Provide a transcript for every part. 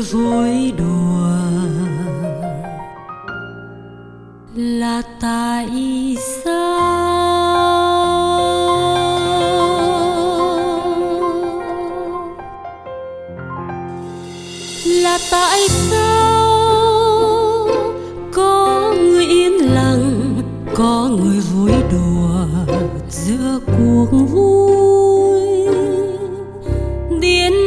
vui đùa là tại sao? Là tại sao có người yên lặng, có người vui đùa giữa cuộc vui? Điên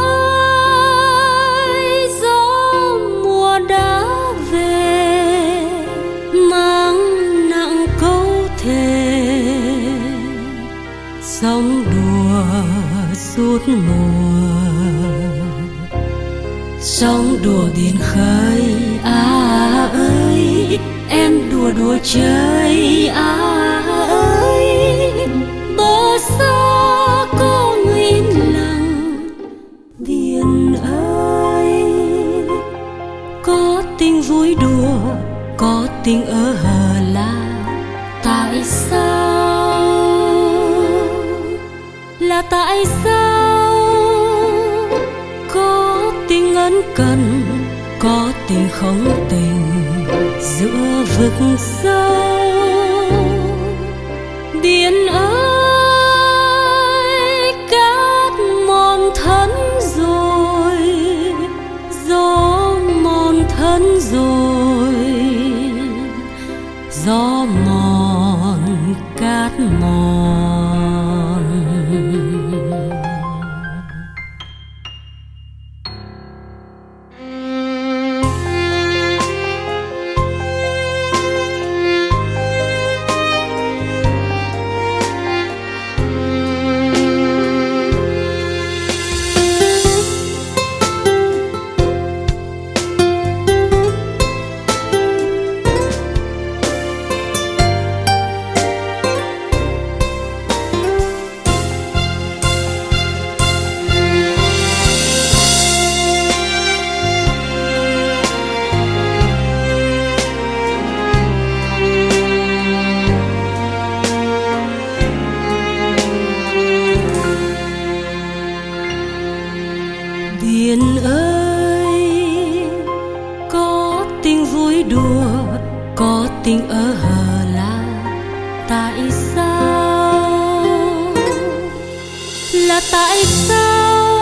ơi, gió mùa đã về, mang nặng câu thề, sóng đùa suốt mùa, sóng đùa biển khơi. À ơi, em đùa đùa chơi. À ơi, bờ xa có người yên lặng. Biển ơi, có tình vui đùa, có tình ơ hờ là tại sao? Là tại sao có tình ân cần, có tình không tình giữa vực sâu? Biển ơi, cát mòn thân rồi, gió mòn thân rồi, gió mòn cát mòn. Biển ơi, có tình vui đùa, có tình ơ hờ là tại sao? Là tại sao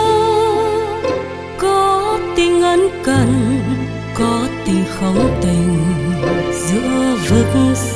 có tình ân cần, có tình không tình giữa vực